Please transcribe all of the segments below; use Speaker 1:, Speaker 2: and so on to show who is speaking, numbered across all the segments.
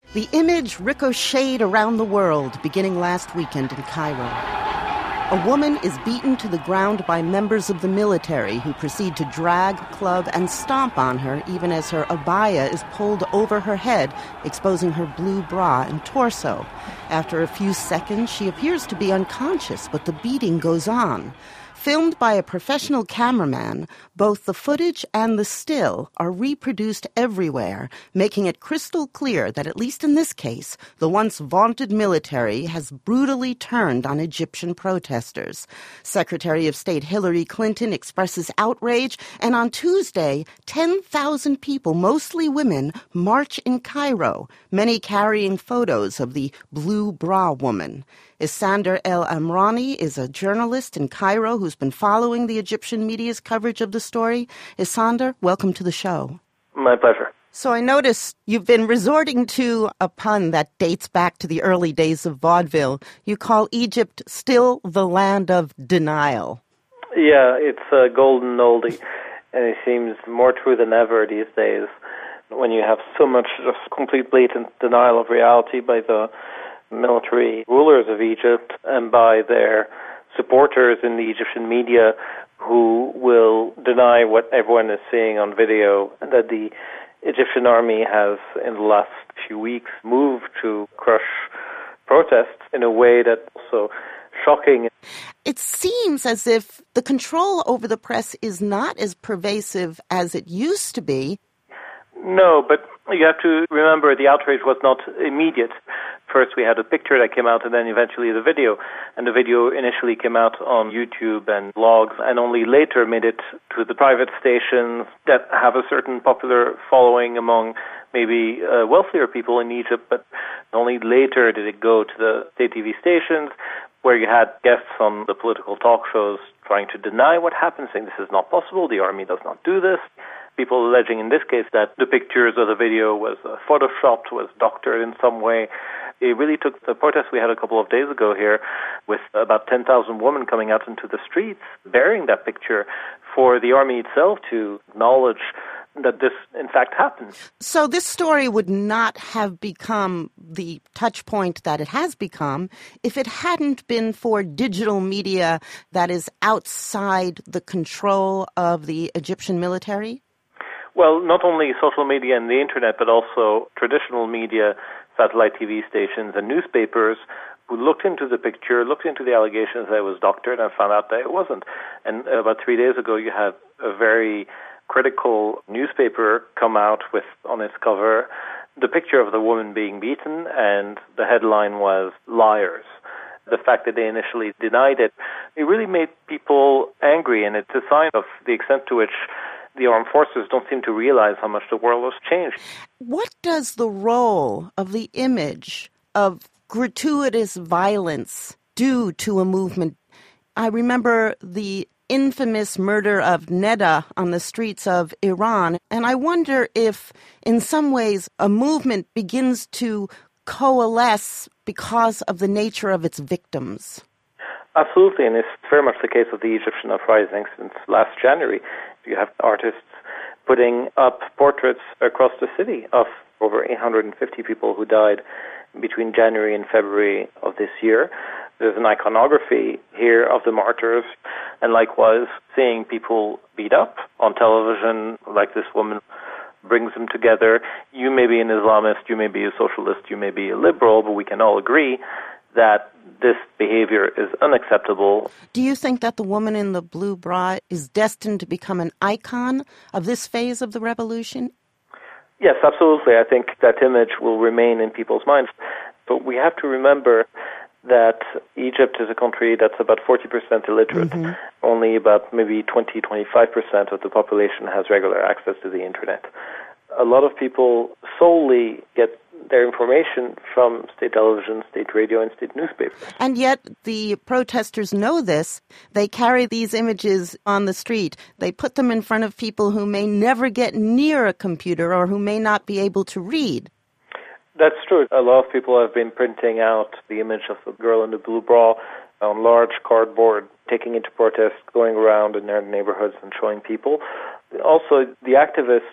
Speaker 1: The image ricocheted around the world beginning last weekend in Cairo. A woman is beaten to the ground by members of the military who proceed to drag, club, and stomp on her even as her abaya is pulled over her head, exposing her blue bra and torso. After a few seconds, she appears to be unconscious, but the beating goes on. Filmed by a professional cameraman, both the footage and the still are reproduced everywhere, making it crystal clear that, at least in this case, the once vaunted military has brutally turned on Egyptian protesters. Secretary of State Hillary Clinton expresses outrage, and on Tuesday, 10,000 people, mostly women, march in Cairo, many carrying photos of the blue bra woman. Isander El Amrani is a journalist in Cairo who's been following the Egyptian media's coverage of the story. Isander, welcome to the show.
Speaker 2: My pleasure.
Speaker 1: So I noticed you've been resorting to a pun that dates back to the early days of vaudeville. You call Egypt still the land of denial.
Speaker 2: Yeah, it's a golden oldie, and it seems more true than ever these days when you have so much just complete blatant denial of reality by the military rulers of Egypt and by their supporters in the Egyptian media who will deny what everyone is seeing on video, and that the Egyptian army has, in the last few weeks, moved to crush protests in a way that's also shocking.
Speaker 1: It seems as if the control over the press is not as pervasive as it used to be.
Speaker 2: No, but you have to remember the outrage was not immediate. First we had a picture that came out and then eventually the video. And the video initially came out on YouTube and blogs and only later made it to the private stations that have a certain popular following among maybe wealthier people in Egypt, but only later did it go to the state TV stations where you had guests on the political talk shows trying to deny what happened, saying this is not possible, the army does not do this. People alleging in this case that the pictures of the video was photoshopped, was doctored in some way. It really took the protest we had a couple of days ago here with about 10,000 women coming out into the streets bearing that picture for the army itself to acknowledge that this, in fact, happened.
Speaker 1: So this story would not have become the touch point that it has become if it hadn't been for digital media that is outside the control of the Egyptian military?
Speaker 2: Well, not only social media and the internet, but also traditional media, satellite TV stations and newspapers who looked into the picture, looked into the allegations that it was doctored and found out that it wasn't. And about 3 days ago, you had a very critical newspaper come out with, on its cover, the picture of the woman being beaten, and the headline was "Liars." The fact that they initially denied it, it really made people angry, and it's a sign of the extent to which the armed forces don't seem to realize how much the world has changed.
Speaker 1: What does the role of the image of gratuitous violence do to a movement? I remember the infamous murder of Neda on the streets of Iran, and I wonder if, in some ways, a movement begins to coalesce because of the nature of its victims.
Speaker 2: Absolutely, and it's very much the case of the Egyptian uprising since last January. You have artists putting up portraits across the city of over 850 people who died between January and February of this year. There's an iconography here of the martyrs, and likewise seeing people beat up on television, like this woman brings them together. You may be an Islamist, you may be a socialist, you may be a liberal, but we can all agree that this behavior is unacceptable.
Speaker 1: Do you think that the woman in the blue bra is destined to become an icon of this phase of the revolution?
Speaker 2: Yes, absolutely. I think that image will remain in people's minds. But we have to remember that Egypt is a country that's about 40% illiterate. Mm-hmm. Only about maybe 20-25% of the population has regular access to the internet. A lot of people solely get their information from state television, state radio, and state newspapers.
Speaker 1: And yet the protesters know this. They carry these images on the street. They put them in front of people who may never get near a computer or who may not be able to read.
Speaker 2: That's true. A lot of people have been printing out the image of the girl in the blue bra on large cardboard, taking it to protest, going around in their neighborhoods and showing people. Also, the activists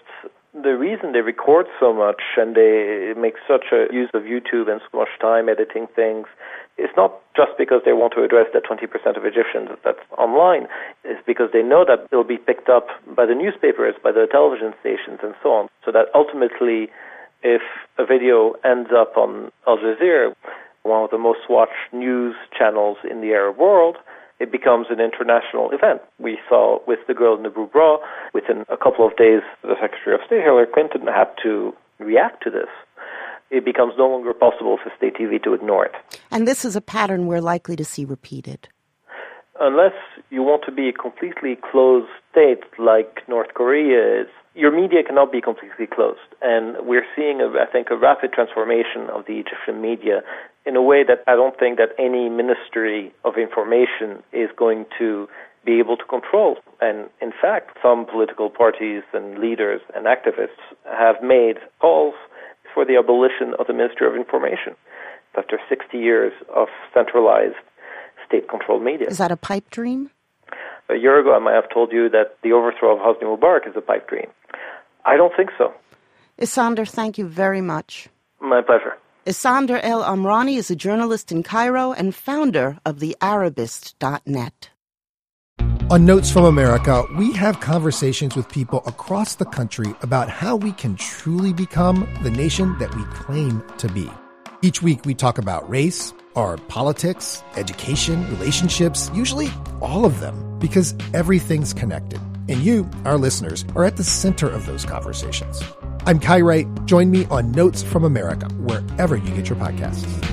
Speaker 2: the reason they record so much and they make such a use of YouTube and so much time editing things is not just because they want to address that 20% of Egyptians that's online. It's because they know that it'll be picked up by the newspapers, by the television stations, and so on. So that ultimately, if a video ends up on Al Jazeera, one of the most watched news channels in the Arab world, it becomes an international event. We saw with the girl in the blue bra, within a couple of days, the Secretary of State, Hillary Clinton, had to react to this. It becomes no longer possible for state TV to ignore it.
Speaker 1: And this is a pattern we're likely to see repeated.
Speaker 2: Unless you want to be a completely closed state like North Korea is, your media cannot be completely closed. And we're seeing, I think, a rapid transformation of the Egyptian media in a way that I don't think that any Ministry of Information is going to be able to control. And in fact, some political parties and leaders and activists have made calls for the abolition of the Ministry of Information after 60 years of centralized state-controlled media.
Speaker 1: Is that a pipe dream?
Speaker 2: A year ago, I might have told you that the overthrow of Hosni Mubarak is a pipe dream. I don't think so.
Speaker 1: Isander, thank you very much.
Speaker 2: My pleasure.
Speaker 1: Isander El Amrani is a journalist in Cairo and founder of the Arabist.net.
Speaker 3: On Notes from America, we have conversations with people across the country about how we can truly become the nation that we claim to be. Each week we talk about race, our politics, education, relationships, usually all of them, because everything's connected. And you, our listeners, are at the center of those conversations. I'm Kai Wright. Join me on Notes from America, wherever you get your podcasts.